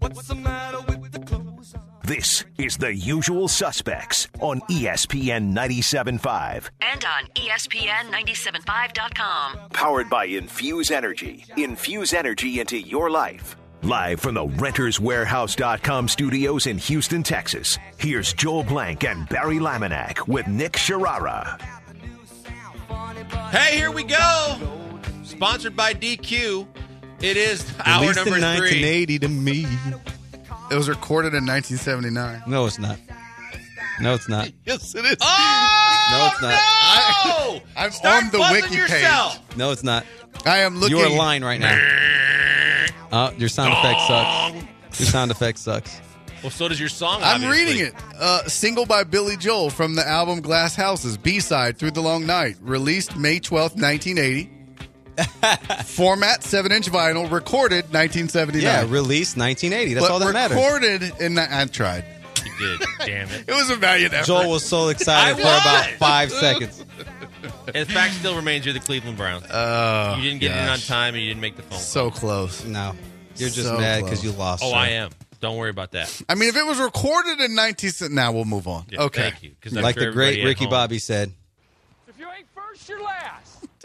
What's the matter with the clothes on? This is The Usual Suspects on ESPN 97.5. And on ESPN975.com. Powered by Infuse Energy. Infuse energy into your life. Live from the RentersWarehouse.com studios in Houston, Texas. Here's Joel Blank and Barry Laminack with Nick Sharara. Hey, here we go. Sponsored by DQ. It is hour Released number in 3. 1980 to me. It was recorded in 1979. No, it's not. No, it's not. Yes, it is. Oh, No, it's not. no! I'm Start on the buzzing wiki yourself. page. No, it's not. I am looking. You're lying right now. Your sound effect sucks. Your sound effect sucks. Well, so does your song, I'm obviously. reading it. Single by Billy Joel from the album Glass Houses. B-side, Through the Long Night. Released May 12th, 1980. Format 7-inch vinyl. Recorded 1979. Yeah, released 1980. That's but all that matters. recorded in I tried. You did. Damn it. It was a valiant effort. Joel was so excited for about 5 seconds. And the fact still remains you're the Cleveland Browns. Oh, You didn't get in on gosh. time and you didn't make the phone call. So close. No, you're just So mad because close. you lost. Oh, sir. I am. Don't worry about that. I mean, if it was recorded in 19... Now we'll move on. Yeah, Okay. Thank you. 'Cause I'm Like sure the great everybody at Ricky home- Bobby said. If you ain't first, you're last.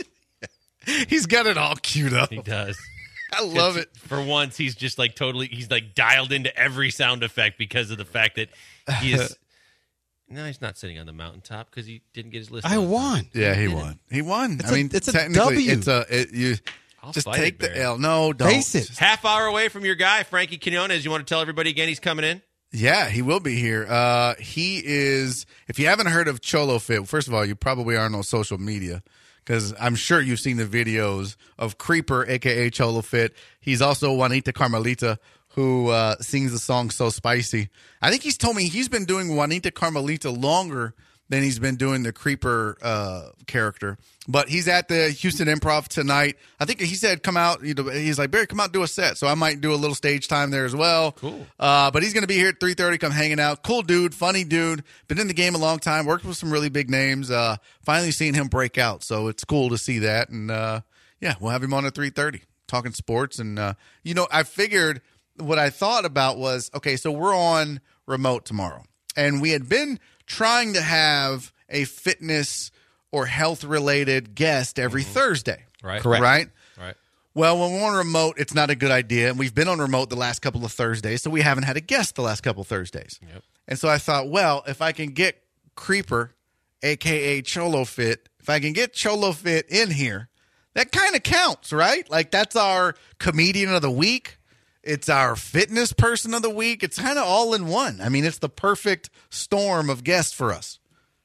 He's got it all queued up. He does. I love it. For once, he's just like totally, he's like dialed into every sound effect because of the fact that he is. No, he's not sitting on the mountaintop because he didn't get his list. I on time. won. Yeah, he won. He won. It's I a- mean, it's a technically, W. you I'll just fight take it, the Barry. L. No, don't. Face it. Half hour away from your guy, Frankie Quinones. You want to tell everybody again he's coming in? Yeah, he will be here. He is. If you haven't heard of Cholo Fit, first of all, you probably aren't on social media because I'm sure you've seen the videos of Creeper, aka Cholo Fit. He's also Juanita Carmelita, who sings the song "So Spicy." I think he's told me he's been doing Juanita Carmelita longer than he's been doing the Creeper character. But he's at the Houston Improv tonight. I think he said, come out. He's like, Barry, come out and do a set. So I might do a little stage time there as well. Cool. But he's going to be here at 3:30, come hanging out. Cool dude, funny dude. Been in the game a long time. Worked with some really big names. Finally seeing him break out. So it's cool to see that. And, yeah, we'll have him on at 3:30 talking sports. And, I figured what I thought about was, okay, so we're on remote tomorrow. And we had been trying to have a fitness or health-related guest every Thursday. Right. Correct. Right? Right. Well, when we're on remote, it's not a good idea. And we've been on remote the last couple of Thursdays, so we haven't had a guest the last couple of Thursdays. Yep. And so I thought, well, if I can get Creeper, a.k.a. Cholo Fit, if I can get Cholo Fit in here, that kind of counts, right? Like, that's our comedian of the week. It's our fitness person of the week. It's kind of all in one. I mean, it's the perfect storm of guests for us.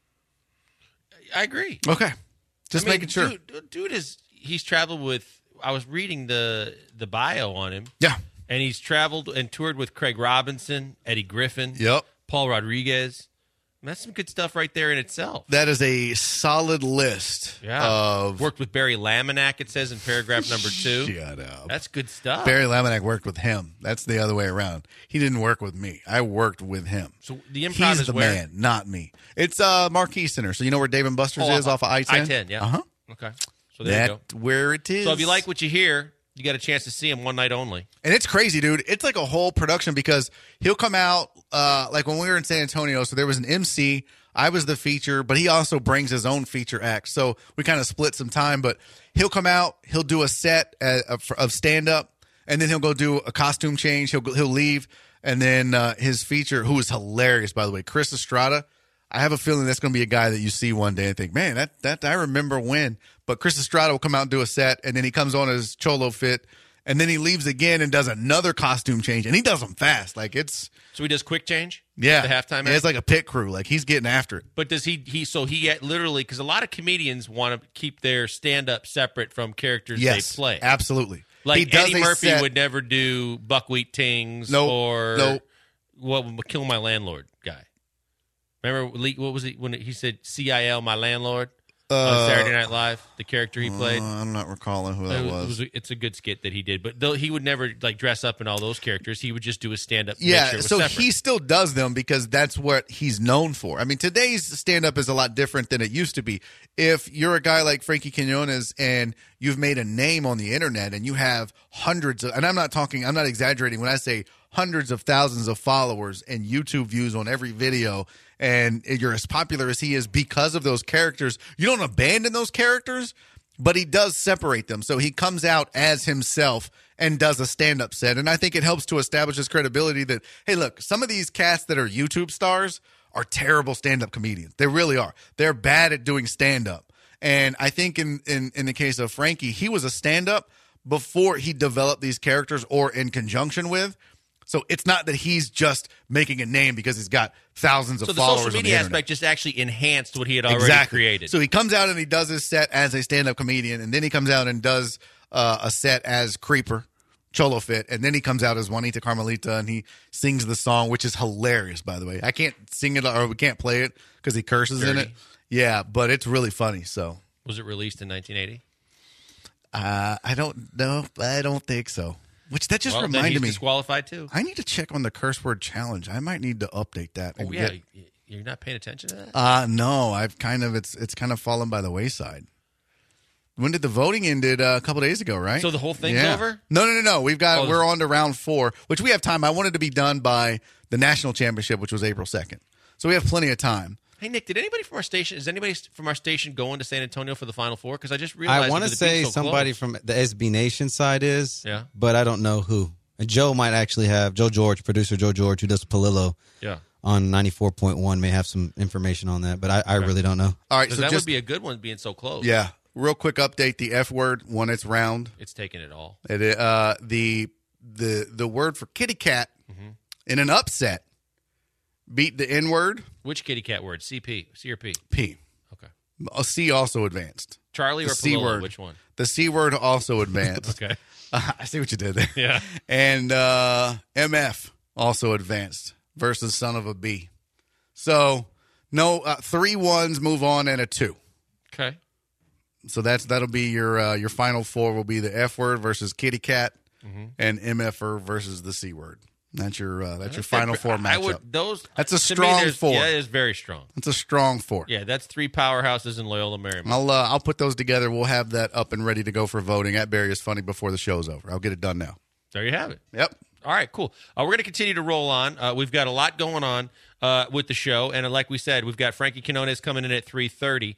I agree. Okay. Just making sure. Dude he's traveled with, I was reading the bio on him. Yeah. And he's traveled and toured with Craig Robinson, Eddie Griffin, Yep. Paul Rodriguez. That's some good stuff right there in itself. That is a solid list of... Worked with Barry Laminack, it says in paragraph number 2. Shut up. That's good stuff. Barry Laminack worked with him. That's the other way around. He didn't work with me. I worked with him. So the improv He's is the where? man, not me. It's Marquee Center. So you know where Dave & Buster's is off of I-10? I-10, yeah. Uh-huh. Okay. So there you go. That's where it is. So if you like what you hear, you got a chance to see him one night only. And it's crazy, dude. It's like a whole production because he'll come out, like when we were in San Antonio, so there was an MC. I was the feature, but he also brings his own feature act. So we kind of split some time, but he'll come out, he'll do a set of stand-up, and then he'll go do a costume change. He'll leave, and then his feature, who is hilarious, by the way, Chris Estrada. I have a feeling that's going to be a guy that you see one day and think, man, that I remember when. But Chris Estrada will come out and do a set, and then he comes on as Cholo Fit, and then he leaves again and does another costume change, and he does them fast. Like it's So he does quick change? yeah, The halftime yeah, act? it's like a pit crew. Like he's getting after it. But does he literally, because a lot of comedians want to keep their stand-up separate from characters Yes, they play. absolutely. He Like does Eddie a Murphy set- would never do Buckwheat Tings Nope, or nope. what Kill My Landlord guy. Remember what was it when he said CIL My Landlord on Saturday Night Live, the character he played? I'm not recalling who that was. It's a good skit that he did, but though he would never like dress up in all those characters. He would just do a stand-up. Yeah, make sure it was so separate. he still does them because that's what he's known for. I mean, today's stand-up is a lot different than it used to be. If you're a guy like Frankie Quinones and you've made a name on the internet and you have hundreds of, and I'm not exaggerating when I say hundreds of thousands of followers and YouTube views on every video, and you're as popular as he is because of those characters. You don't abandon those characters, but he does separate them. So he comes out as himself and does a stand-up set. And I think it helps to establish his credibility that, hey, look, some of these cats that are YouTube stars are terrible stand-up comedians. They really are. They're bad at doing stand-up. And I think in the case of Frankie, he was a stand-up before he developed these characters or in conjunction with. So it's not that he's just making a name because he's got thousands of followers. So the social media aspect just actually enhanced what he had already created. So he comes out and he does his set as a stand-up comedian, and then he comes out and does a set as Creeper, Cholo Fit, and then he comes out as Juanita Carmelita, and he sings the song, which is hilarious, by the way. I can't sing it, or we can't play it because he curses in it. Yeah, but it's really funny. So was it released in 1980? I don't know. I don't think so. Which that just reminded me. Disqualified too. I need to check on the curse word challenge. I might need to update that. Oh yeah, you're not paying attention to that? No, I've kind of it's kind of fallen by the wayside. When did the voting ended? A couple days ago, right? So the whole thing's over? No. We're on to round 4, which we have time. I wanted to be done by the national championship, which was April 2nd. So we have plenty of time. Hey, Nick, is anybody from our station going to San Antonio for the Final Four? Because I just realized I want to say somebody from the SB Nation side is, but I don't know who. And Joe might actually have, producer Joe George, who does Palillo on 94.1, may have some information on that, but I really don't know. All right, so that would be a good one being so close. Yeah. Real quick update, the F word, when it's round. It's taking it all. The word for kitty cat in an upset beat the N word. Which kitty cat word? CP? C or P? P. Okay. A C also advanced. Charlie or C Palillo? word. Which one? The C word also advanced. Okay. I see what you did there. Yeah. And MF also advanced versus son of a B. So, no, 3 1s move on and a 2. Okay. So that'll be your final 4 will be the F word versus kitty cat and MFer versus the C word. That's your final 4 matchup. That's a strong 4. Yeah, it is very strong. It's a strong 4. Yeah, that's 3 powerhouses in Loyola Marymount. I'll put those together. We'll have that up and ready to go for voting at Barry is Funny before the show's over. I'll get it done now. There you have it. Yep. All right, cool. We're going to continue to roll on. We've got a lot going on with the show, and like we said, we've got Frankie Quinones coming in at 3:30.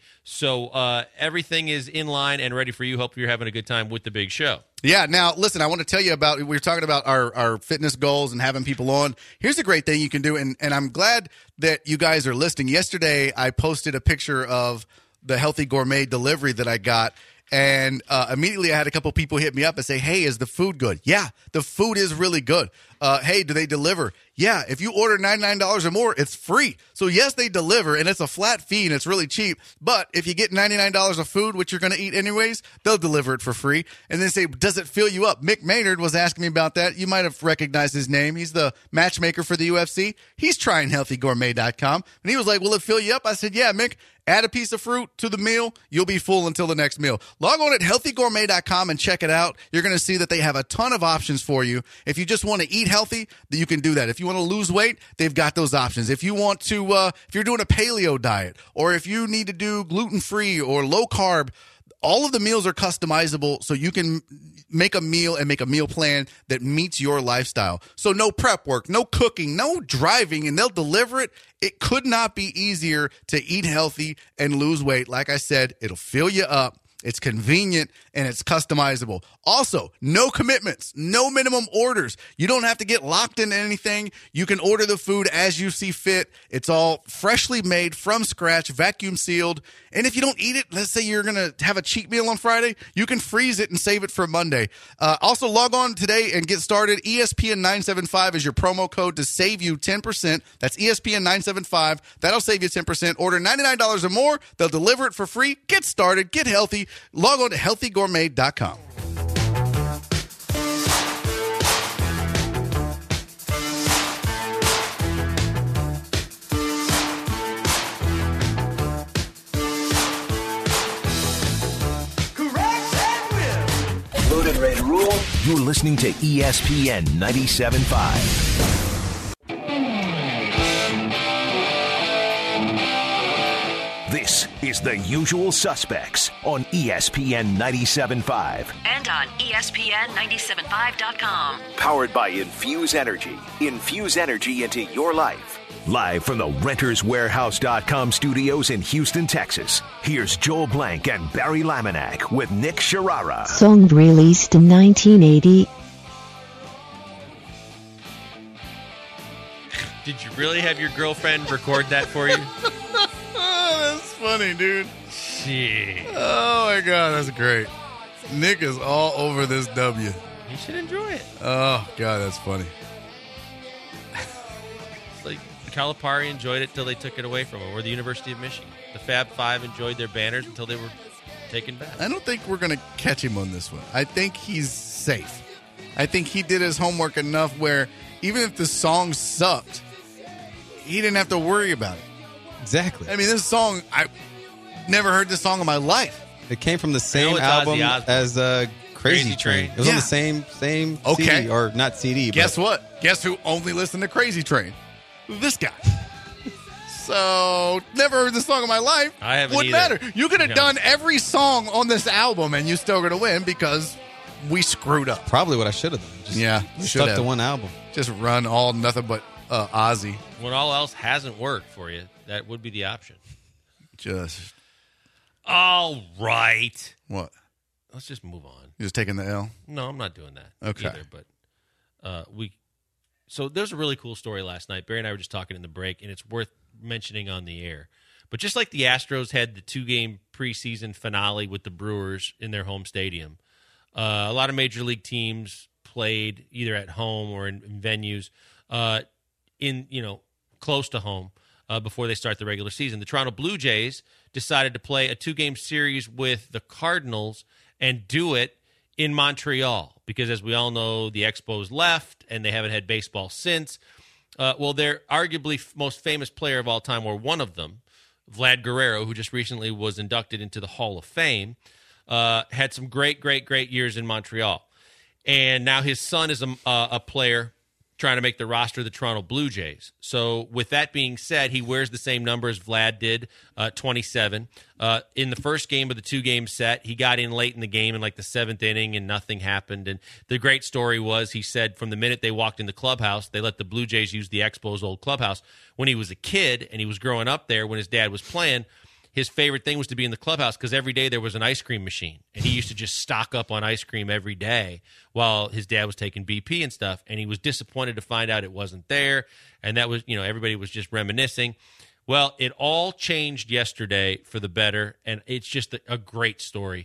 So everything is in line and ready for you. Hope you're having a good time with the big show. Yeah. Now, listen, I want to tell you about, we were talking about our fitness goals and having people on. Here's a great thing you can do, and I'm glad that you guys are listening. Yesterday, I posted a picture of the Healthy Gourmet delivery that I got. And immediately I had a couple people hit me up and say, hey, is the food good? Yeah, the food is really good. Hey, do they deliver? Yeah, if you order $99 or more, it's free. So, yes, they deliver, and it's a flat fee, and it's really cheap. But if you get $99 of food, which you're going to eat anyways, they'll deliver it for free. And then say, does it fill you up? Mick Maynard was asking me about that. You might have recognized his name. He's the matchmaker for the UFC. He's trying healthygourmet.com. And he was like, will it fill you up? I said, yeah, Mick. Add a piece of fruit to the meal. You'll be full until the next meal. Log on at healthygourmet.com and check it out. You're going to see that they have a ton of options for you. If you just want to eat healthy, you can do that. If you want to lose weight, they've got those options. If you want to, if you're doing a paleo diet, or if you need to do gluten-free or low carb, all of the meals are customizable, so you can make a meal and make a meal plan that meets your lifestyle. So no prep work, no cooking, no driving, and they'll deliver it. It could not be easier to eat healthy and lose weight. Like I said, it'll fill you up. It's convenient, and it's customizable. Also, no commitments, no minimum orders. You don't have to get locked into anything. You can order the food as you see fit. It's all freshly made from scratch, vacuum sealed. And if you don't eat it, let's say you're going to have a cheat meal on Friday, you can freeze it and save it for Monday. Also, log on today and get started. ESPN975 is your promo code to save you 10%. That's ESPN975. That'll save you 10%. Order $99 or more. They'll deliver it for free. Get started. Get healthy. Log on to healthygourmet.com. Loaded, ready to roll. You're listening to ESPN 97.5. This is The Usual Suspects on ESPN 97.5. And on ESPN975.com. Powered by Infuse Energy. Infuse energy into your life. Live from the RentersWarehouse.com studios in Houston, Texas. Here's Joel Blank and Barry Laminack with Nick Sharara. Song released in 1980. Did you really have your girlfriend record that for you? That's funny, dude. Gee. Oh, my God. That's great. Nick is all over this W. You should enjoy it. Oh, God. That's funny. It's like Calipari enjoyed it till they took it away from him, or the University of Michigan. The Fab Five enjoyed their banners until they were taken back. I don't think we're going to catch him on this one. I think he's safe. I think he did his homework enough where even if the song sucked, he didn't have to worry about it. Exactly. I mean, this song, I never heard this song in my life. It came from the same album as Crazy Train. It was on the same CD, or not CD. Guess what? Guess who only listened to Crazy Train? This guy. So, never heard this song in my life. I haven't Wouldn't either. matter. You could have done every song on this album and you still going to win because we screwed up. Probably what I should have done. Just stuck to one album. Just run all nothing but Ozzy. When all else hasn't worked for you, that would be the option. Just. All right. What? Let's just move on. You just taking the L? No, I'm not doing that Okay. either. But so there's a really cool story last night. Barry and I were just talking in the break, and it's worth mentioning on the air. But just like the Astros had the 2-game preseason finale with the Brewers in their home stadium, a lot of major league teams played either at home or in venues close to home before they start the regular season. The Toronto Blue Jays decided to play a 2-game series with the Cardinals and do it in Montreal because, as we all know, the Expos left and they haven't had baseball since. Their arguably most famous player of all time, or one of them, Vlad Guerrero, who just recently was inducted into the Hall of Fame, had some great years in Montreal. And now his son is a player trying to make the roster of the Toronto Blue Jays. So with that being said, he wears the same number as Vlad did, 27. In the first game of the 2-game set, he got in late in the game in like the 7th inning and nothing happened. And the great story was, he said from the minute they walked in the clubhouse, they let the Blue Jays use the Expos' old clubhouse. When he was a kid and he was growing up there when his dad was playing, his favorite thing was to be in the clubhouse because every day there was an ice cream machine. And he used to just stock up on ice cream every day while his dad was taking BP and stuff. And he was disappointed to find out it wasn't there. And that was, everybody was just reminiscing. Well, it all changed yesterday for the better. And it's just a great story.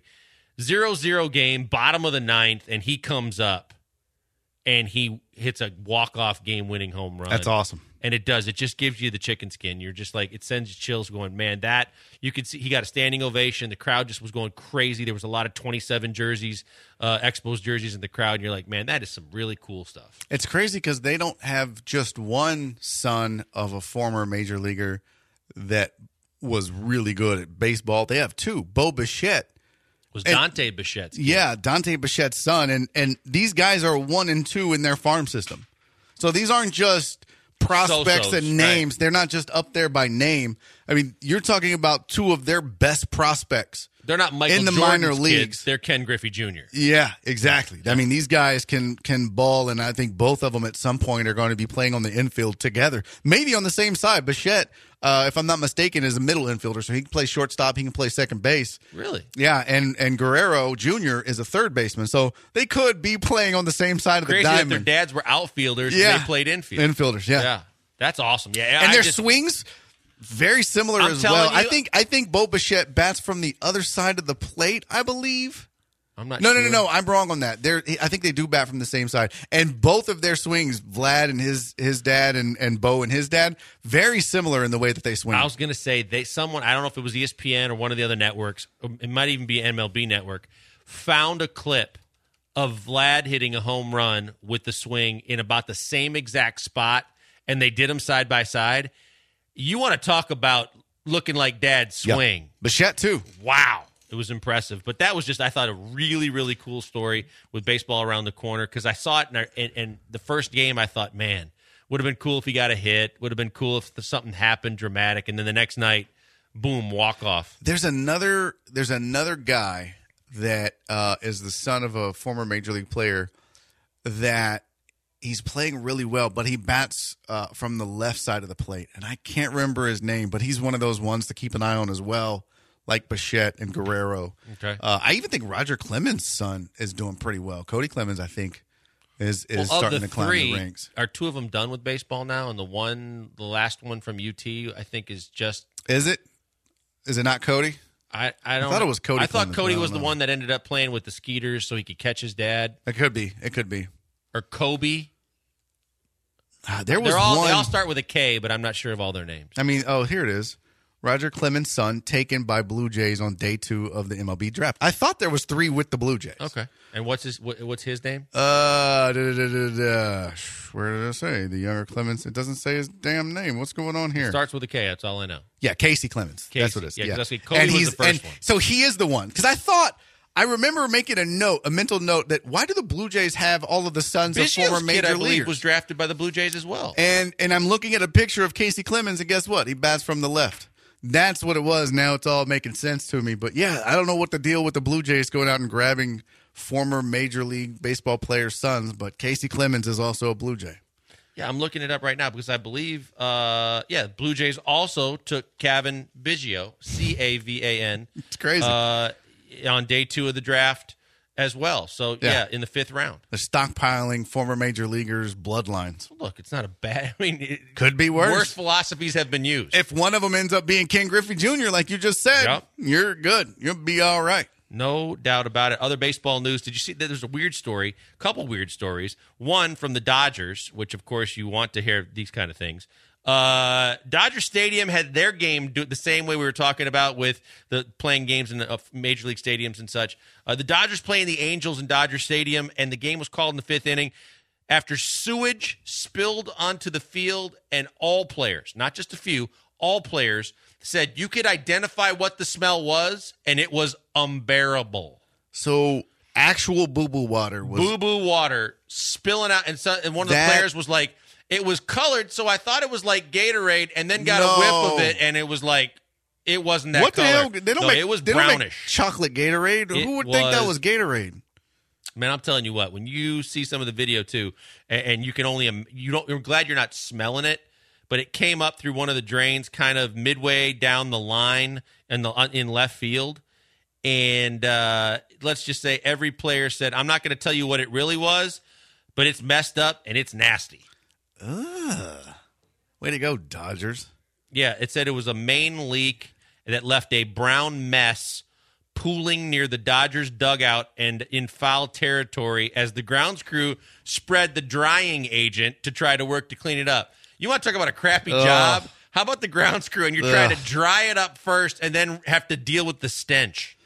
0-0 game, bottom of the 9th, and he comes up and he hits a walk-off game-winning home run. That's awesome. And it does. It just gives you the chicken skin. You're just like, it sends you chills going, man, that, you could see, he got a standing ovation. The crowd just was going crazy. There was a lot of 27 jerseys, Expos jerseys in the crowd. And you're like, man, that is some really cool stuff. It's crazy because they don't have just one son of a former major leaguer that was really good at baseball. They have 2. Bo Bichette. Was Dante Bichette's kid. Yeah, Dante Bichette's son. And these guys are 1 and 2 in their farm system. So these aren't just prospects and names. Right. They're not just up there by name. I mean, you're talking about 2 of their best prospects. They're not Michael in the Jordan's minor leagues. Kids. They're Ken Griffey Jr. Yeah, exactly. I mean, these guys can ball, and I think both of them at some point are going to be playing on the infield together, maybe on the same side. Bichette, if I'm not mistaken, is a middle infielder, so he can play shortstop, he can play second base. Really? Yeah, and Guerrero Jr. is a third baseman, so they could be playing on the same side of the diamond. That their dads were outfielders, and they played infield. Infielders, yeah. That's awesome. Yeah, and their swings very similar as well. I think Bo Bichette bats from the other side of the plate, I believe. I'm not sure. No. I'm wrong on that. I think they do bat from the same side. And both of their swings, Vlad and his dad and Bo and his dad, very similar in the way that they swing. I was going to say, I don't know if it was ESPN or one of the other networks, it might even be MLB Network, found a clip of Vlad hitting a home run with the swing in about the same exact spot, and they did them side by side. You want to talk about looking like Dad's swing. Yep. Bichette, too. Wow. It was impressive. But that was just, I thought, a really, really cool story with baseball around the corner because I saw it in the first game. I thought, man, would have been cool if he got a hit. Would have been cool if something happened dramatic. And then the next night, boom, walk off. There's another guy that is the son of a former major league player that he's playing really well, but he bats from the left side of the plate, and I can't remember his name, but he's one of those ones to keep an eye on as well, like Bichette and Guerrero. Okay. I even think Roger Clemens' son is doing pretty well. Cody Clemens, I think, is starting to climb the ranks. Are two of them done with baseball now? And the last one from UT, I think, is just. Is it? Is it not Cody? I don't. I thought it was Cody. I thought Clemens, Cody but I was don't the know. one that ended up playing with the Skeeters so he could catch his dad. It could be. It could be. Or Kobe. There was They one. all start with a K, but I'm not sure of all their names. I mean, here it is. Roger Clemens' son taken by Blue Jays on day 2 of the MLB draft. I thought there was 3 with the Blue Jays. Okay. And what's his name? Where did it say? The younger Clemens. It doesn't say his damn name. What's going on here? Starts with a K. That's all I know. Yeah, Casey Clemens. Casey. That's what it is. Yeah, 'cause Yeah. that's Cody was the first one. So he is the one. Because I remember making a mental note that why do the Blue Jays have all of the sons of Biggio's former kid, major I believe, leaguers? was drafted by the Blue Jays as well. And I'm looking at a picture of Casey Clemens, and guess what? He bats from the left. That's what it was. Now it's all making sense to me. But, yeah, I don't know what the deal with the Blue Jays going out and grabbing former Major League Baseball players' sons, but Casey Clemens is also a Blue Jay. Yeah, I'm looking it up right now because I believe, Blue Jays also took Cavan Biggio, Cavan. It's crazy. On day 2 of the draft as well. So, yeah, in the 5th round. They're stockpiling former major leaguers' bloodlines. Look, it's not a bad. I mean, it could be worse. Worse philosophies have been used. If one of them ends up being Ken Griffey Jr., like you just said, you're good. You'll be all right. No doubt about it. Other baseball news. Did you see that there's a weird story, a couple weird stories. One from the Dodgers, which, of course, you want to hear these kind of things. Dodger Stadium had their game do it the same way we were talking about with the playing games in the major league stadiums and such. The Dodgers playing the Angels in Dodger Stadium, and the game was called in the 5th inning after sewage spilled onto the field, and all players, not just a few, all players said you could identify what the smell was, and it was unbearable. So actual boo-boo water was boo-boo water spilling out, and one of the players was like, it was colored, so I thought it was like Gatorade, and then got a whiff of it, and it was like, it wasn't that color. What the hell? It was brownish. Chocolate Gatorade? Who would think that was Gatorade? Man, I'm telling you what, when you see some of the video, too, and you can only, you're glad you're not smelling it, but it came up through one of the drains kind of midway down the line in left field, and let's just say every player said, I'm not going to tell you what it really was, but it's messed up, and it's nasty. Way to go, Dodgers. Yeah, it said it was a main leak that left a brown mess pooling near the Dodgers dugout and in foul territory as the grounds crew spread the drying agent to try to work to clean it up. You want to talk about a crappy job? How about the grounds crew and you're trying to dry it up first and then have to deal with the stench?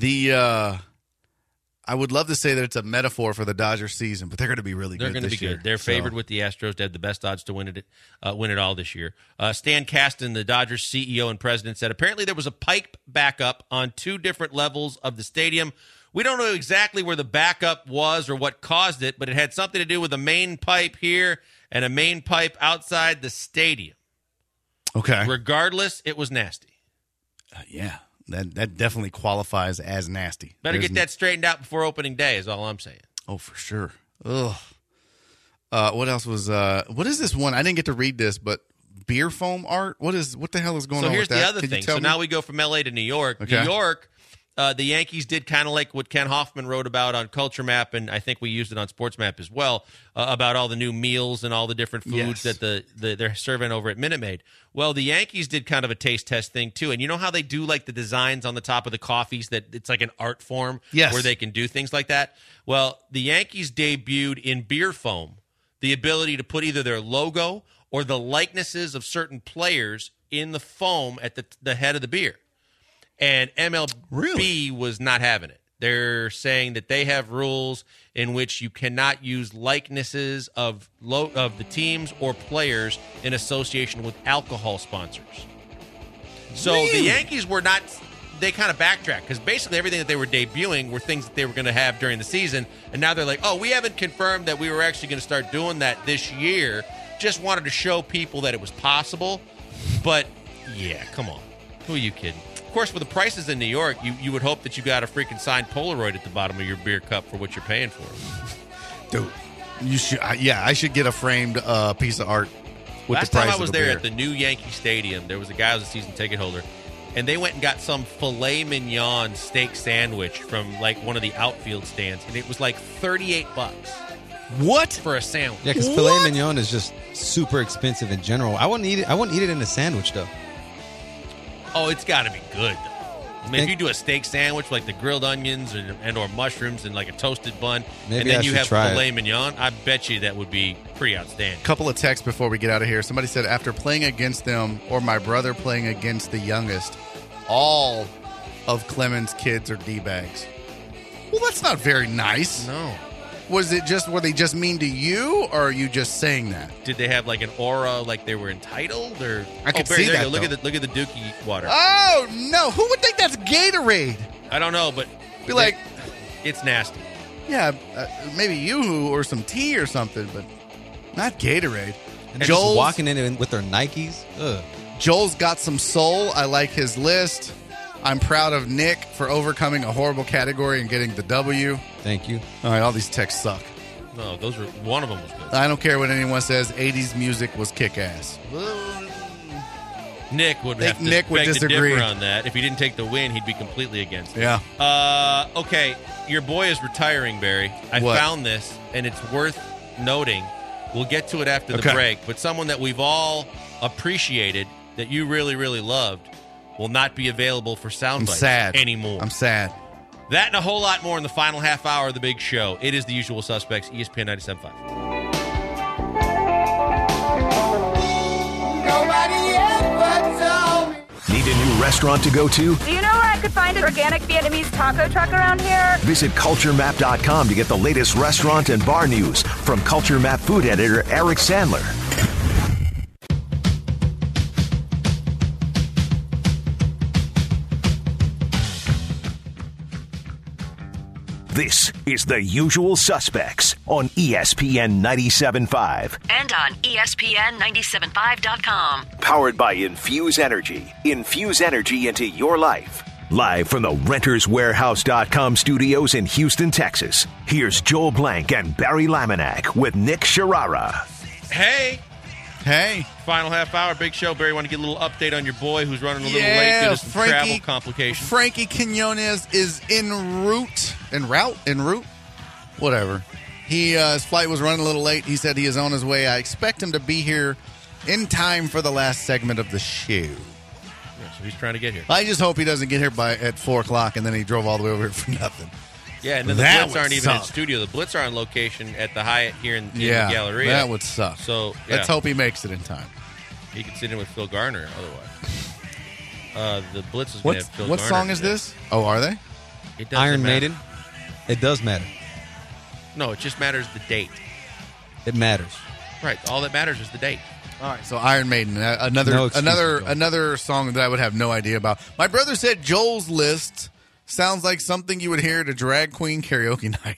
I would love to say that it's a metaphor for the Dodgers season, but they're going to be really good. They're going to be good. They're favored with the Astros to have the best odds to win it all this year. Stan Kasten, the Dodgers CEO and president, said apparently there was a pipe backup on 2 different levels of the stadium. We don't know exactly where the backup was or what caused it, but it had something to do with a main pipe here and a main pipe outside the stadium. Okay. Regardless, it was nasty. Yeah. That definitely qualifies as nasty. Better get that straightened out before opening day is all I'm saying. Oh, for sure. Ugh. What else was what is this one? I didn't get to read this, but beer foam art? What the hell is going on with that? So here's the other thing. So now we go from LA to New York. Okay. New York, the Yankees did kind of like what Ken Hoffman wrote about on Culture Map, and I think we used it on Sports Map as well, about all the new meals and all the different foods that they're serving over at Minute Maid. Well, the Yankees did kind of a taste test thing, too. And you know how they do, like, the designs on the top of the coffees that it's like an art form where they can do things like that? Well, the Yankees debuted in beer foam the ability to put either their logo or the likenesses of certain players in the foam at the head of the beer. And MLB was not having it. They're saying that they have rules in which you cannot use likenesses of the teams or players in association with alcohol sponsors. So the Yankees were not – they kind of backtracked because basically everything that they were debuting were things that they were going to have during the season. And now they're like, oh, we haven't confirmed that we were actually going to start doing that this year. Just wanted to show people that it was possible. But, yeah, come on. Who are you kidding? Of course, with the prices in New York, you would hope that you got a freaking signed Polaroid at the bottom of your beer cup for what you're paying for. Dude, you should. I should get a framed piece of art with Last the price time I was of the there beer. at the new Yankee Stadium, there was a guy who was a season ticket holder, and they went and got some filet mignon steak sandwich from like one of the outfield stands, and it was like $38 What? for a sandwich. Yeah, because filet mignon is just super expensive in general. I wouldn't eat it. I wouldn't eat it in a sandwich though. Oh, it's got to be good, though. I mean, if you do a steak sandwich with like the grilled onions and or mushrooms and like a toasted bun, Maybe and then I you should have try filet it. mignon, I bet you that would be pretty outstanding. Couple of texts before we get out of here. Somebody said, after playing against them or my brother playing against the youngest, all of Clemens' kids are D-bags. Well, that's not very nice. No. Were they just mean to you, or are you just saying that? Did they have like an aura, like they were entitled, or I could Barry, see there you that, go. Look at the Dookie water. Oh, no. Who would think that's Gatorade? I don't know, but Be like, it's nasty. yeah, maybe Yoo-hoo or some tea or something, but not Gatorade. And just walking in with their Nikes. Ugh. Joel's got some soul. I like his list. I'm proud of Nick for overcoming a horrible category and getting the W. Thank you. All right, all these texts suck. No, one of them was good. I don't care what anyone says. 80s music was kick-ass. Nick would Think have to Nick would beg to disagree. differ on that. If he didn't take the win, he'd be completely against it. Yeah. Okay, your boy is retiring, Barry. I What? found this, and it's worth noting. We'll get to it after the Okay. break, but someone that we've all appreciated, that you really, really loved, will not be available for sound I'm bites sad anymore. I'm sad. That and a whole lot more in the final half hour of the big show. It is The Usual Suspects, ESPN 97.5. Need a new restaurant to go to? Do you know where I could find an organic Vietnamese taco truck around here? Visit CultureMap.com to get the latest restaurant and bar news from Culture Map food editor Eric Sandler. This is The Usual Suspects on ESPN 97.5. And on ESPN975.com. Powered by Infuse Energy. Infuse energy into your life. Live from the RentersWarehouse.com studios in Houston, Texas. Here's Joel Blank and Barry Laminack with Nick Sharara. Hey, Hey. final half hour, big show. Barry, want to get a little update on your boy who's running a little late due to some travel complications. Frankie Quinones is en route. Whatever. His flight was running a little late. He said he is on his way. I expect him to be here in time for the last segment of the show. Yeah, so he's trying to get here. I just hope he doesn't get here at 4 o'clock and then he drove all the way over here for nothing. Yeah, and then the That Blitz would aren't even in suck. studio. The Blitz are on location at the Hyatt here in the Yeah, Galleria. that would suck. So yeah, Let's hope he makes it in time. he could sit in with Phil Garner otherwise. The Blitz is going to have Phil What Garner song is today. this? Oh, are they? It doesn't Iron matter. Maiden. It does matter. No, it just matters the date. It matters. Right. All that matters is the date. All right, so Iron Maiden, No excuse for Joel. another song that I would have no idea about. My brother said Joel's list sounds like something you would hear at a drag queen karaoke night.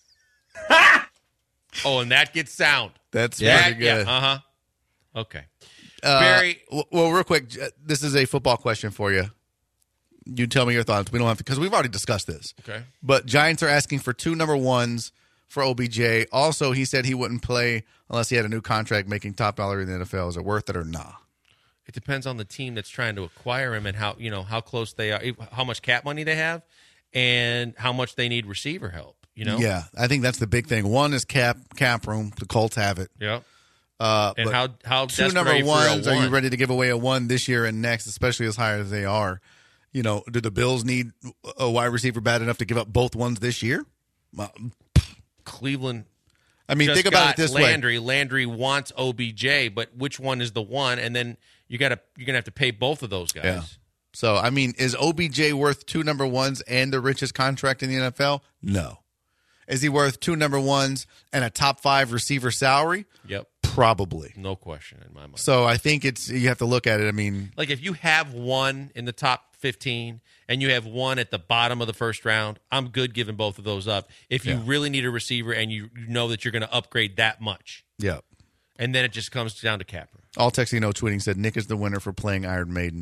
Oh, and that gets sound. That's Yeah. pretty good. Uh-huh. Okay. Barry, Well, real quick, this is a football question for you. You tell me your thoughts. We don't have to, because we've already discussed this. okay. But Giants are asking for 2 number ones for OBJ. Also, he said he wouldn't play unless he had a new contract making top dollar in the NFL. Is it worth it or not? It depends on the team that's trying to acquire him and how close they are, how much cap money they have, and how much they need receiver help. Yeah, I think that's the big thing. One is cap room. The Colts have it. Yeah. And And how 2 desperate number are you for a ones, are you one? ready to give away a 1 this year and next, especially as high as they are? Do the Bills need a wide receiver bad enough to give up both ones this year? Cleveland. I mean, just think about got it this Landry. Landry wants OBJ, but which one is the one? And then you're gonna have to pay both of those guys. Yeah. So, I mean, is OBJ worth 2 number ones and the richest contract in the NFL? No. Is he worth 2 number ones and a top 5 receiver salary? Yep. Probably. No question in my mind. So I think you have to look at it. I mean, Like if you have one in the top 15 and you have one at the bottom of the first round, I'm good giving both of those up. If you really need a receiver and you know that you're going to upgrade that much, yeah. and then it just comes down to cap room. All texting, no tweeting said Nick is the winner for playing Iron Maiden.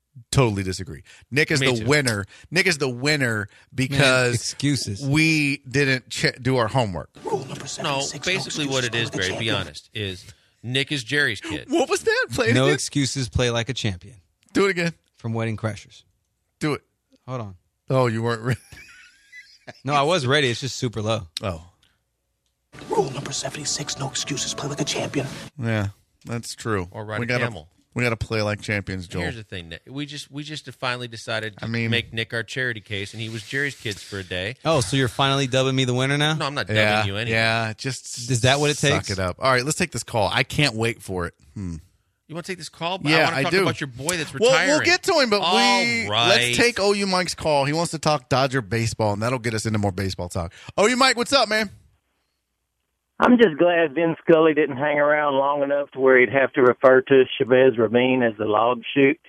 totally disagree. Nick is the winner. Nick is the winner because excuses. We didn't do our homework. No, basically what it is, Barry, be honest, is Nick is Jerry's kid. What was that? Play it No again. excuses, play like a champion. Do it again. From Wedding Crashers. Do it. Hold on. Oh, you weren't ready. No, I was ready. It's just super low. Oh. Rule number 76, no excuses, play like a champion. Yeah, that's true. Or ride a camel. We got to play like champions, Joel. Here's the thing, Nick. We just finally decided to make Nick our charity case, and he was Jerry's kids for a day. Oh, so you're finally dubbing me the winner now? No, I'm not dubbing you anything. Yeah, just is that what it takes? Suck it up. All right, let's take this call. I can't wait for it. You want to take this call? Yeah, I want to talk about your boy that's well, retiring. we'll get to him, but right. let's take OU Mike's call. He wants to talk Dodger baseball, and that'll get us into more baseball talk. OU Mike, what's up, man? I'm just glad Vin Scully didn't hang around long enough to where he'd have to refer to Chavez Ravine as the log chute.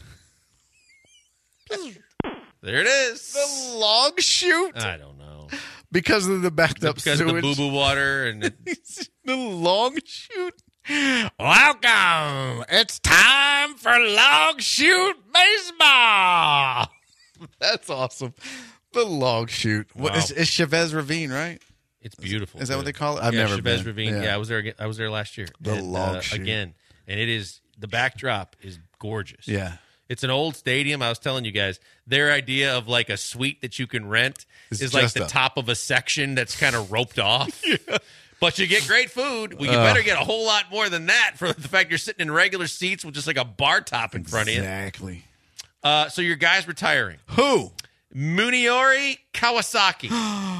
There it is. The log chute? I don't know. Because of the backed up because sewage? of the boo-boo water. And the log chute? Welcome. It's time for log chute baseball. That's awesome. The log chute. Wow. It's Chavez Ravine, right? It's beautiful. Is that what they call it? I've never been. Chavez Ravine. Yeah, I was there last year. The log chute. Again. And it is, the backdrop is gorgeous. Yeah. It's an old stadium. I was telling you guys, their idea of like a suite that you can rent is like the top of a section that's kind of roped off. But you get great food. Well, you better get a whole lot more than that for the fact you're sitting in regular seats with just like a bar top in front of you. Exactly. So your guy's retiring. Who? Munenori Kawasaki.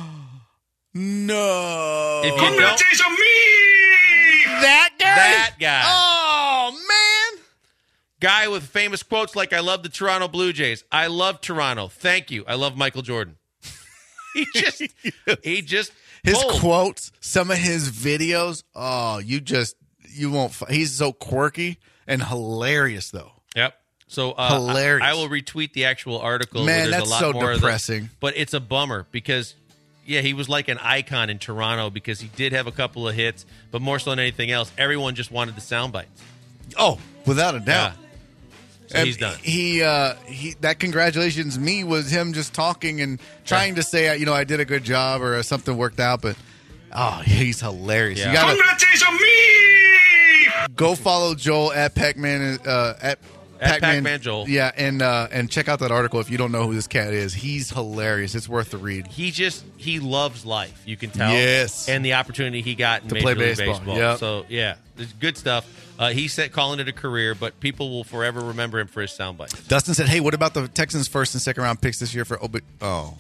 No. If you don't, that guy? That guy. Oh, man. Guy with famous quotes like, I love the Toronto Blue Jays. I love Toronto. Thank you. I love Michael Jordan. He just his quotes, some of his videos, you won't. He's so quirky and hilarious, though. Yep. So hilarious. I will retweet the actual article. Man, where there's that's a lot so more depressing. But it's a bummer because, yeah, he was like an icon in Toronto because he did have a couple of hits, but more so than anything else, everyone just wanted the sound bites. Oh, without a doubt. Yeah. So he's done. He that congratulations me was him just talking and trying to say, I did a good job or something worked out, but he's hilarious. Yeah. You gotta Congratulations me! go follow Joel at Pac-Man at Pac-Man Joel. Yeah, and check out that article if you don't know who this cat is. He's hilarious. It's worth the read. He loves life. You can tell. Yes. And the opportunity he got in to Major play League baseball. Baseball. So yeah, it's good stuff. He said calling it a career, but people will forever remember him for his sound bites. Dustin said, "Hey, what about the Texans' first and second round picks this year for Oh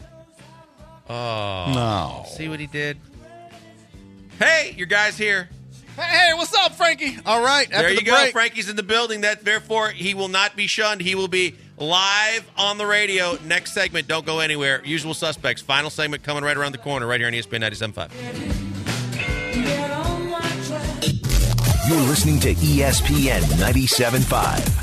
no! See what he did? Hey, your guy's here. Hey, what's up, Frankie? All right, There you the go. break. Frankie's in the building. Therefore, he will not be shunned. He will be live on the radio. Next segment. Don't go anywhere. Usual Suspects. Final segment coming right around the corner, right here on ESPN 97.5. You're listening to ESPN 97.5.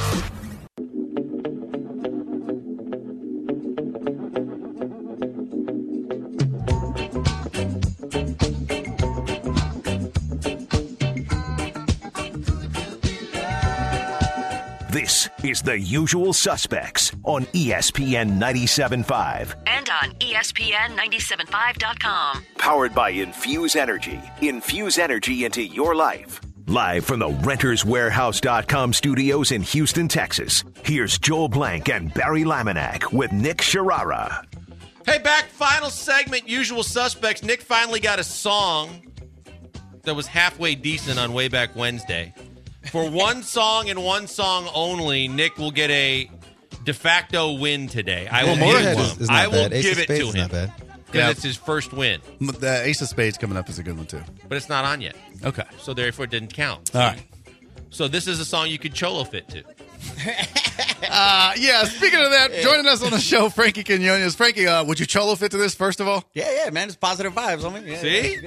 This is The Usual Suspects on ESPN 97.5. And on ESPN975.com. Powered by Infuse Energy. Infuse energy into your life. Live from the RentersWarehouse.com studios in Houston, Texas. Here's Joel Blank and Barry Laminack with Nick Sharara. Hey, back, final segment, Usual Suspects. Nick finally got a song that was halfway decent on Way Back Wednesday. For one song and one song only, Nick will get a de facto win today. I will give it to him because it's his first win. The Ace of Spades coming up is a good one, too. But it's not on yet. Okay. So therefore it didn't count. All right. So this is a song you could cholo fit to. Speaking of that, joining us on the show, Frankie Quinones. Frankie, would you cholo fit to this, first of all? Yeah, man. It's positive vibes. See?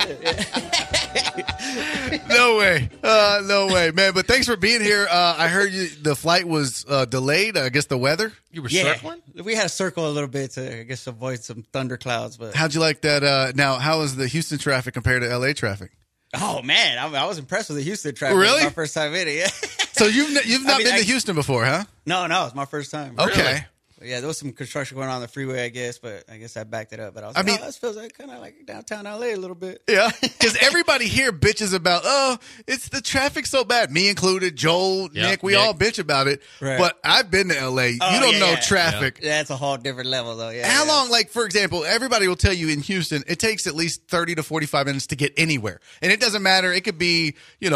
No way, man. But thanks for being here. I heard the flight was delayed. I guess the weather. You were circling? We had to circle a little bit to, I guess, avoid some thunderclouds. But how'd you like that? Now, how is the Houston traffic compared to LA traffic? Oh man, I was impressed with the Houston traffic. Really? My first time in it. Yeah. So you've not been to Houston before, huh? No, it's my first time. Okay. Really? Yeah, there was some construction going on the freeway, I guess, but I guess I backed it up. But I was like, this feels like kind of like downtown LA a little bit. Yeah, because everybody here bitches about, it's the traffic so bad. Me included, Joel, Nick, we all bitch about it. Right. But I've been to LA. You don't know traffic. Yeah, it's a whole different level, though. Yeah. How long, like, for example, everybody will tell you in Houston, it takes at least 30 to 45 minutes to get anywhere. And it doesn't matter. It could be,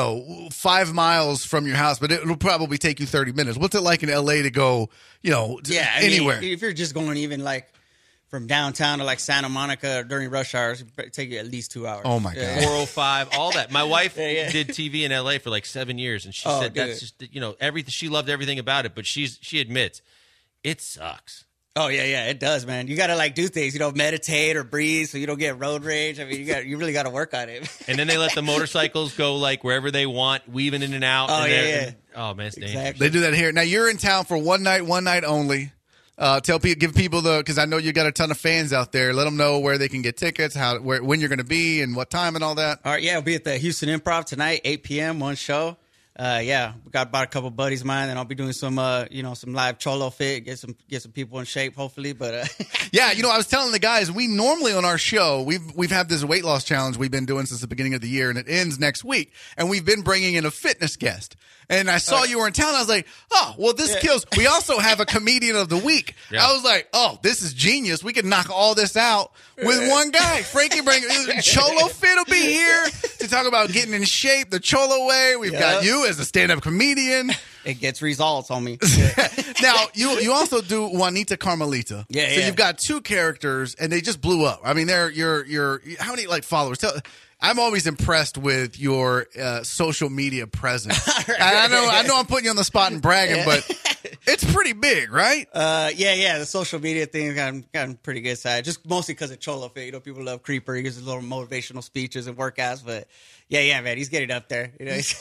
5 miles from your house, but it'll probably take you 30 minutes. What's it like in LA to go, anywhere? If you're just going even like from downtown to like Santa Monica during rush hours, it take you at least 2 hours. Oh my God. 405, all that. My wife did TV in LA for like 7 years, and she said that's just everything. She loved everything about it, but she admits it sucks. Oh yeah, it does, man. You got to like do things, meditate or breathe so you don't get road rage. I mean, you really got to work on it. And then they let the motorcycles go like wherever they want, weaving in and out. Oh yeah. Oh man, it's dangerous. Exactly. They do that here. Now you're in town for one night only. Give people because I know you got a ton of fans out there. Let them know where they can get tickets, when you're going to be, and what time, and all that. All right, yeah, we'll be at the Houston Improv tonight, 8 p.m. One show. We got about a couple buddies of mine, and I'll be doing some, some live Cholo fit, get some people in shape, hopefully. But yeah, I was telling the guys, we normally on our show we've had this weight loss challenge we've been doing since the beginning of the year, and it ends next week, and we've been bringing in a fitness guest. And I saw you were in town. I was like, oh, well, this kills. We also have a comedian of the week. Yeah. I was like, oh, this is genius. We could knock all this out with one guy. Frankie Cholo Fit will be here to talk about getting in shape the Cholo way. We've got you as a stand-up comedian. It gets results on me. Now, you also do Juanita Carmelita. Yeah, so you've got 2 characters, and they just blew up. I mean, you're how many followers? I'm always impressed with your social media presence. I know I'm putting you on the spot and bragging, but it's pretty big, right? The social media thing gotten pretty good side. Just mostly because of Cholo Fit. People love Creeper. He gives his little motivational speeches and workouts, but yeah, man, he's getting up there.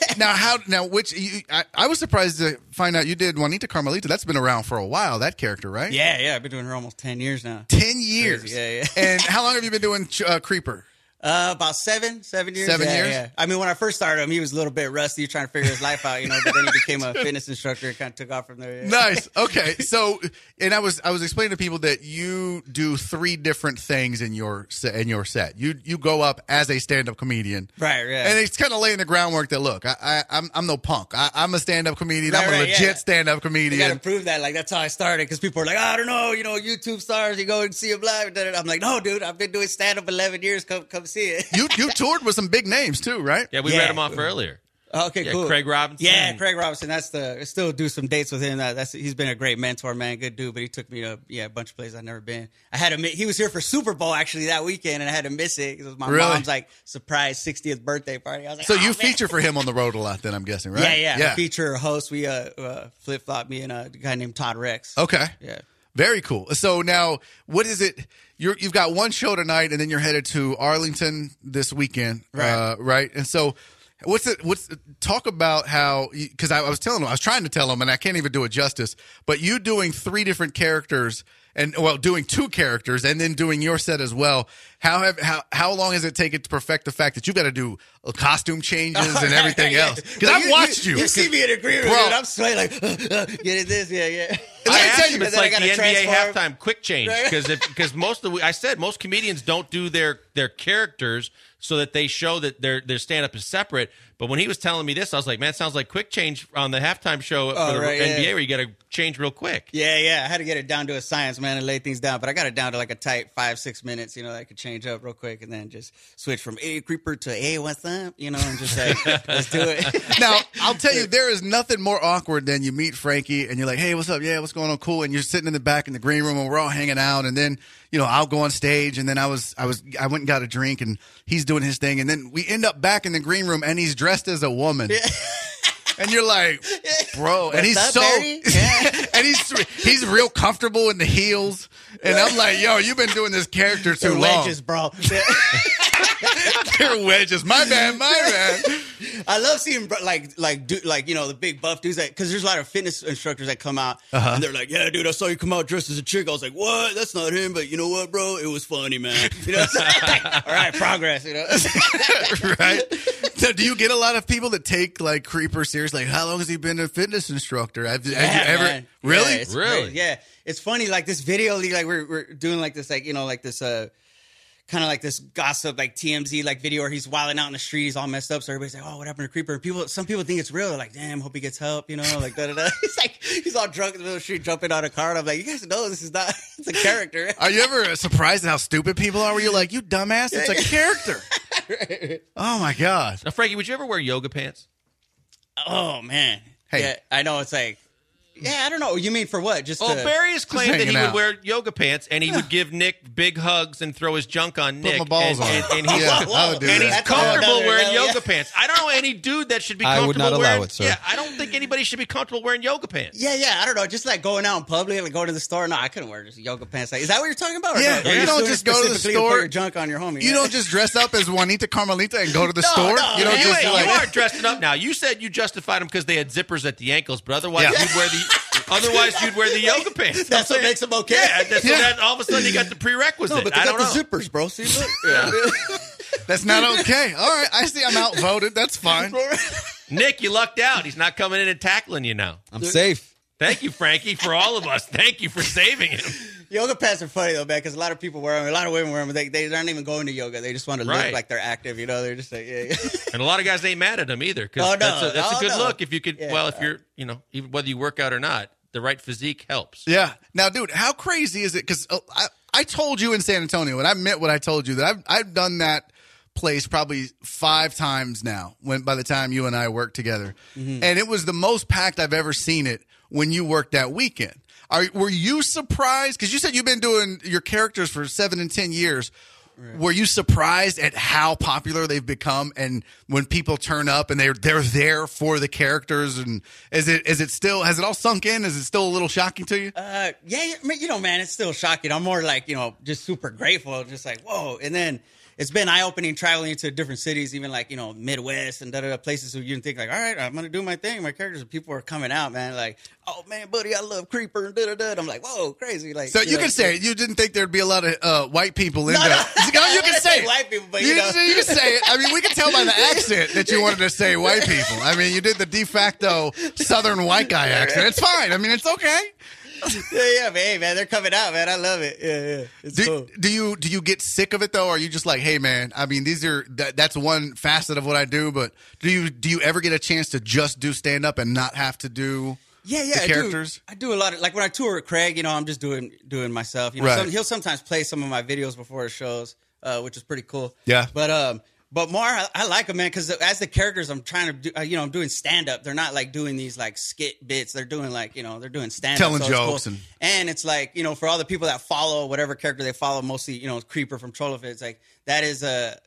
I was surprised to find out you did Juanita Carmelita. That's been around for a while, that character, right? Yeah, I've been doing her almost 10 years now. 10 years? Crazy. Yeah. And how long have you been doing Creeper? About 7 years. 7 years? Yeah. I mean, when I first started him, he was a little bit rusty, trying to figure his life out, but then he became a fitness instructor and kind of took off from there. Yeah. Nice. Okay. So, and I was explaining to people that you do 3 different things in your set. You go up as a stand-up comedian. Right, yeah. And it's kind of laying the groundwork that, look, I'm no punk. I'm a stand-up comedian. I'm a legit stand-up comedian. You got to prove that. Like, that's how I started, because people are like, I don't know, YouTube stars, you go and see them live. I'm like, no, dude, I've been doing stand-up 11 years. Come see it. You toured with some big names too, right? Yeah, we read them off earlier. Okay, cool. Craig Robinson. Yeah, Craig Robinson. I still do some dates with him. He's been a great mentor, man. Good dude. But he took me to a bunch of places I've never been. He was here for Super Bowl actually that weekend, and I had to miss it because it was my mom's surprise 60th birthday party. I was like, so you feature for him on the road a lot, then I'm guessing, right? Yeah. Feature host. We flip flop me and a guy named Todd Rex. Okay. Yeah. Very cool. So now, what is it? You've got one show tonight, and then you're headed to Arlington this weekend, right? And so, talk about how? Because I was trying to tell him, and I can't even do it justice. But you doing 3 different characters, doing 2 characters, and then doing your set as well. How long has it taken to perfect the fact that you got to do costume changes and everything else? Because I've watched you. You see me in a green room, and I'm sweating like, get this, yeah. I asked him, it's like the NBA halftime quick change because most comedians don't do their characters so that they show that their stand up is separate. But when he was telling me this, I was like, man, it sounds like quick change on the halftime show for the NBA where you got to change real quick. Yeah. I had to get it down to a science, man, and lay things down. But I got it down to like a tight 5-6 minutes, that I could change up real quick and then just switch from hey, Creeper to hey, what's up? And just like, let's do it. Now, I'll tell you, there is nothing more awkward than you meet Frankie and you're like, hey, what's up? Yeah, what's going on? Cool. And you're sitting in the back in the green room and we're all hanging out. And then, I'll go on stage and then I went and got a drink and he's doing his thing. And then we end up back in the green room and he's dressed as a woman. Yeah. And you're like, bro, and he's and he's real comfortable in the heels. And I'm like, yo, you've been doing this character too long. Wedges, bro. They're wedges. My bad. I love seeing the big buff dudes because there's a lot of fitness instructors that come out and they're like, yeah, dude, I saw you come out dressed as a chick. I was like, what? That's not him. But you know what, bro? It was funny, man. All right, progress. Right. So do you get a lot of people that take like Creeper seriously? Like, how long has he been a fitness instructor? Have you ever man. really? Yeah, really? Yeah. It's funny, like this video, like we're doing like this, like, you know, like this kind of like this gossip, like TMZ, like video where he's wilding out in the street, he's all messed up. So everybody's like, "Oh, what happened to Creeper?" And some people think it's real. They're like, "Damn, hope he gets help," you know, like da da da. He's like, he's all drunk in the middle of the street, jumping on a car. And I'm like, you guys know this is not. It's a character. Are you ever surprised at how stupid people are? Where you're like, "You dumbass, it's a character." Right. Oh my god. Now, Frankie, would you ever wear yoga pants? Oh man, hey, yeah, I know it's like. Yeah, I don't know. You mean for what? Just Barry has claimed that he would wear yoga pants and he would give Nick big hugs and throw his junk on Nick. Put my balls on. And he's comfortable wearing yoga pants. I don't know any dude that should be comfortable I would not wearing. allow it, sir. Yeah, I don't think anybody should be comfortable wearing yoga pants. Yeah. I don't know. Just like going out in public, like going to the store. No, I couldn't wear just yoga pants. Like, is that what you're talking about? Yeah, you don't just go to the store. Put your junk on your homie. You don't just dress up as Juanita Carmelita and go to the store. No, you don't you aren't dressing up now. You said you justified them because they had zippers at the ankles, but otherwise you'd wear the. Otherwise, you'd wear the yoga pants. That's what makes them okay. Yeah, so that all of a sudden you got the prerequisite. No, but they got the zippers, bro. See, look. Yeah. That's not okay. All right, I see. I'm outvoted. That's fine. Nick, you lucked out. He's not coming in and tackling you now. I'm safe. Thank you, Frankie, for all of us. Thank you for saving him. Yoga pants are funny, though, man, because a lot of people wear them. A lot of women wear them. They aren't even going to yoga. They just want to look like they're active, you know? They're just like, yeah. And a lot of guys ain't mad at them either. Oh, no. That's a good look if you could, if you're, even whether you work out or not, the right physique helps. Yeah. Now, dude, how crazy is it? Because I told you in San Antonio, and I meant what I told you, that I've done that place probably 5 times now by the time you and I worked together. Mm-hmm. And it was the most packed I've ever seen it when you worked that weekend. Were you surprised? Because you said you've been doing your characters for 7 and 10 years. Right. Were you surprised at how popular they've become, and when people turn up and they're there for the characters? And has it all sunk in? Is it still a little shocking to you? Yeah. I mean, man, it's still shocking. I'm more like, just super grateful, just like, whoa. And then it's been eye-opening traveling into different cities, even like, Midwest and places where you think like, all right, I'm going to do my thing. My characters, and people are coming out, man. Like, oh man, buddy, I love Creeper and da-da-da. I'm like, whoa, crazy. Like, so you can say it. You didn't think there'd be a lot of white people in there. You can say it. White people, but you can say it. I mean, we can tell by the accent that you wanted to say white people. I mean, you did the de facto Southern white guy accent. It's fine. I mean, it's okay. Yeah, man. Hey, man, they're coming out, man. I love it. Yeah. It's cool. Do you get sick of it though? Or are you just like, hey, man? I mean, that's one facet of what I do. But do you ever get a chance to just do stand up and not have to do? Yeah, the characters. I do a lot of, like when I tour with Craig. I'm just doing myself. Right. He'll sometimes play some of my videos before his shows, which is pretty cool. Yeah, But more, I like them, man, because as the characters, I'm trying to do, I'm doing stand up. They're not like doing these like skit bits. They're doing like, they're doing stand up. Telling jokes. Cool. And it's like, for all the people that follow whatever character they follow, mostly, Creeper from Troll of It, it's like, that is,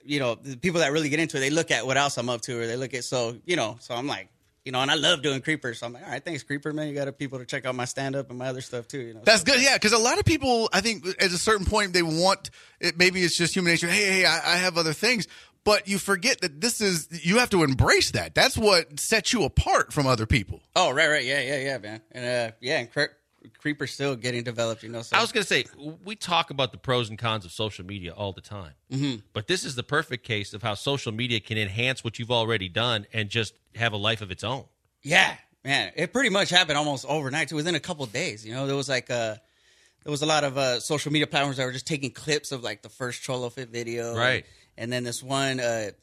the people that really get into it, they look at what else I'm up to, or they look at, so I'm like, and I love doing Creeper. So I'm like, all right, thanks, Creeper, man. You got people to check out my stand up and my other stuff too. That's good. Yeah. Because a lot of people, I think at a certain point, they want it. Maybe it's just human nature. Hey, I have other things. But you forget that you have to embrace that. That's what sets you apart from other people. Oh, right. Yeah, man. And and Creeper's still getting developed, So. I was going to say, we talk about the pros and cons of social media all the time. Mm-hmm. But this is the perfect case of how social media can enhance what you've already done and just have a life of its own. Yeah, man. It pretty much happened almost overnight, within a couple of days. There was like there was a lot of social media platforms that were just taking clips of like the first Cholo Fit video. Right. And then this one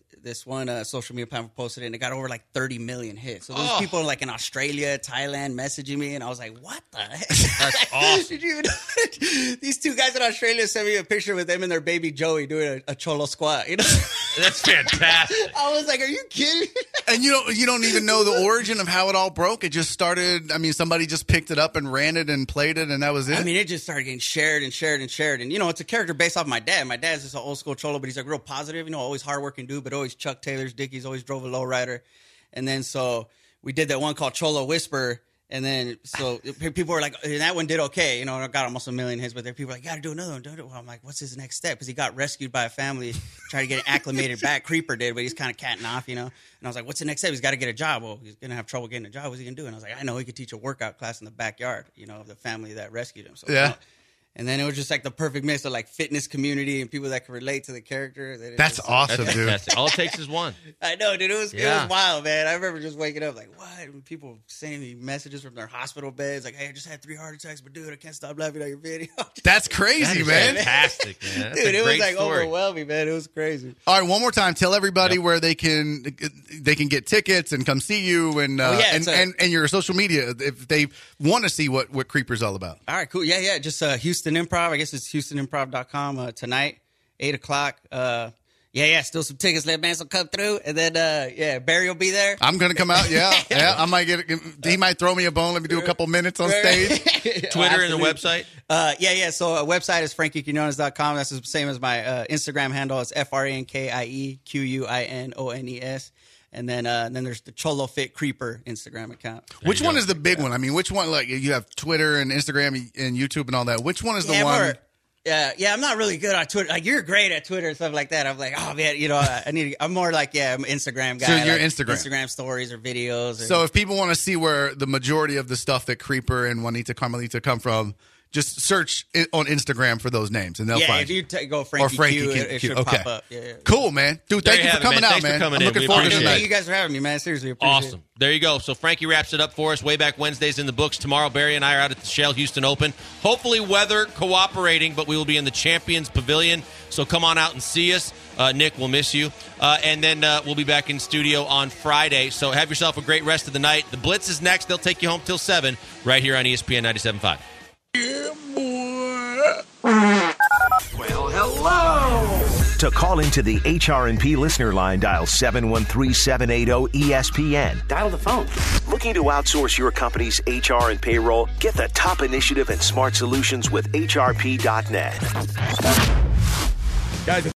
social media platform posted it, and it got over like 30 million hits. So there's people like in Australia, Thailand messaging me, and I was like, what the heck? That's awesome. Did you even These 2 guys in Australia sent me a picture with them and their baby Joey doing a Cholo squat. That's fantastic. I was like, are you kidding? And you don't even know the origin of how it all broke. It just started. I mean, somebody just picked it up and ran it and played it, and that was it. I mean, it just started getting shared and shared and shared. And it's a character based off my dad. My dad's just an old school Cholo, but he's like real positive. Always hardworking dude, but always Chuck Taylor's Dickies. Always drove a lowrider. And then so we did that one called Cholo Whisper. And then so people were like, and that one did okay. I got almost 1 million hits, but there people were like, got to do another one. Well, I'm like, what's his next step? Because he got rescued by a family, trying to get acclimated back. Creeper did, but he's kind of catting off, And I was like, what's the next step? He's got to get a job. Well, he's going to have trouble getting a job. What's he going to do? And I was like, I know he could teach a workout class in the backyard, of the family that rescued him. So, yeah. And then it was just like the perfect mix of like fitness community and people that could relate to the character. That's awesome, dude. All it takes is one. I know, dude. It was wild, man. I remember just waking up like, what? And people sending me messages from their hospital beds like, hey, I just had 3 heart attacks, but dude, I can't stop laughing at your video. That's crazy, man. Fantastic, man. Dude, it was like overwhelming, man. It was crazy. All right, one more time. Tell everybody where they can get tickets and come see you and your social media if they want to see what Creeper's all about. All right, cool. Yeah. Just Houston Improv. I guess it's HoustonImprov.com tonight, 8 o'clock. Still some tickets. Let Mansell come through, and then Barry will be there. I'm gonna come out. Yeah. I might he might throw me a bone. Let me do a couple minutes on stage. Twitter and the website. So website is FrankieQuinones.com. That's the same as my Instagram handle. It's FrankieQuinones. And then there's the Cholo Fit Creeper Instagram account. Which one is the big one? I mean, which one? Like you have Twitter and Instagram and YouTube and all that. Which one is the one? I'm not really good on Twitter. Like you're great at Twitter and stuff like that. I'm like, oh man, I'm more like I'm an Instagram guy. So you're like Instagram stories or videos. So if people want to see where the majority of the stuff that Creeper and Juanita Carmelita come from, just search on Instagram for those names, and they'll find you. If you go Frankie Q, it should pop up. Yeah. Cool, man. Dude, thank you for coming out, man. I'm looking forward to it. Thank you guys for having me, man. Seriously, appreciate it. Awesome. There you go. So Frankie wraps it up for us. Way Back Wednesdays in the books. Tomorrow, Barry and I are out at the Shell Houston Open. Hopefully weather cooperating, but we will be in the Champions Pavilion. So come on out and see us. Nick, we'll miss you. And then we'll be back in studio on Friday. So have yourself a great rest of the night. The Blitz is next. They'll take you home till 7 right here on ESPN 97.5. Yeah, boy. Well, hello. To call into the HRNP listener line, dial 713-780-ESPN. Dial the phone. Looking to outsource your company's HR and payroll? Get the top initiative and smart solutions with HRP.net. Guys,